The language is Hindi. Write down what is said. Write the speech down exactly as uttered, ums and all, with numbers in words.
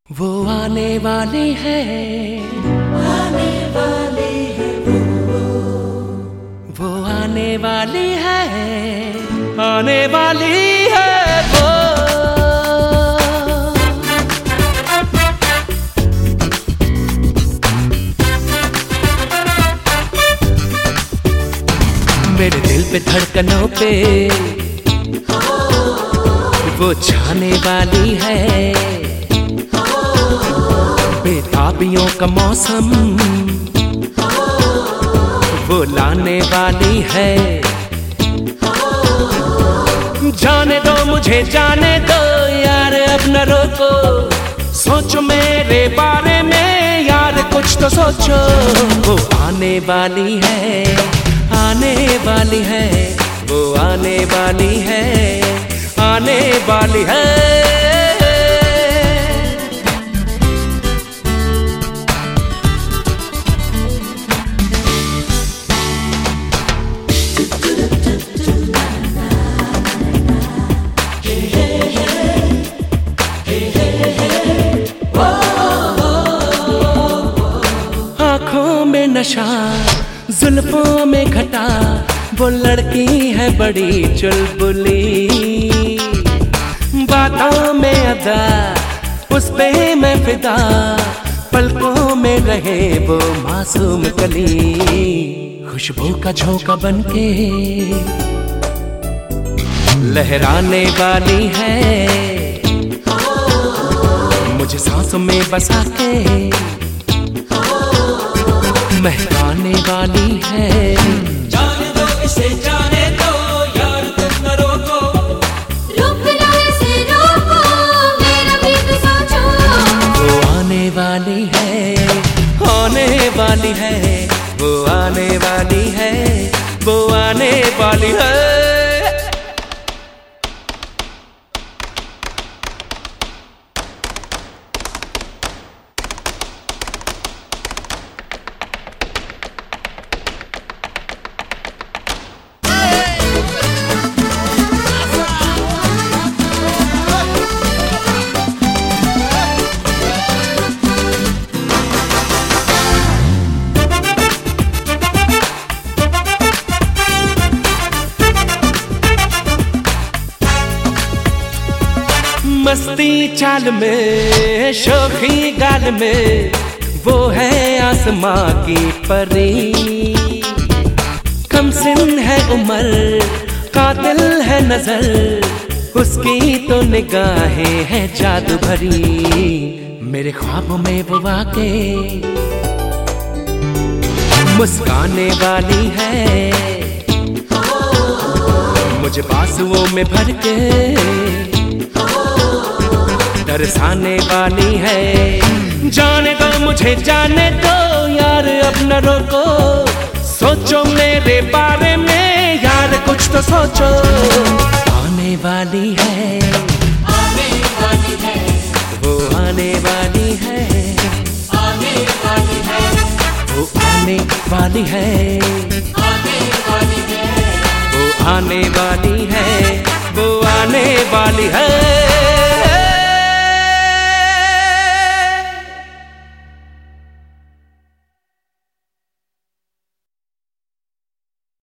वो आने वाली है, आने वाली है वो, वो आने वाली है, आने वाली है वो। मेरे दिल पे धड़कनों पे वो छाने वाली है, बेताबियों का मौसम वो लाने वाली है। जाने दो मुझे जाने दो यार, अब न रोको, सोचो मेरे बारे में यार, कुछ तो सोचो। वो आने वाली है, आने वाली है, वो आने वाली है, आने वाली है। आँखों में नशा, जुल्फों में घटा, वो लड़की है बड़ी चुलबुली, बातों में अदा उस पे मैं फिदा, पलकों में रहे वो मासूम कली, खुशबू का झोंका बनके लहराने वाली है, मुझे सांसों में बसा के महकाने वाली है। जाने दो इसे जाने दो यार, तुम न रोको, रुक ना इसे रोको, मेरा भी तो सोचो। वो आने वाली है, आने वाली है, वो आने वाली है, वो आने वाली है। मस्ती चाल में, शोखी गाल में, वो है आसमां की परी, कमसिन है उम्र, कातिल है नजर, उसकी तो निगाहें हैं जादू भरी, मेरे ख्वाबों में वो आके मुस्काने वाली है, मुझे बाजुओं में भर के तरसाने वाली है। जाने दो मुझे जाने दो यार, अब न रोको, सोचो मेरे बारे में यार, कुछ तो सोचो। आने वाली है, आने वाली है, वो आने वाली है, आने वाली है, वो आने वाली है, आने वाली है, वो आने वाली है, वो आने वाली है।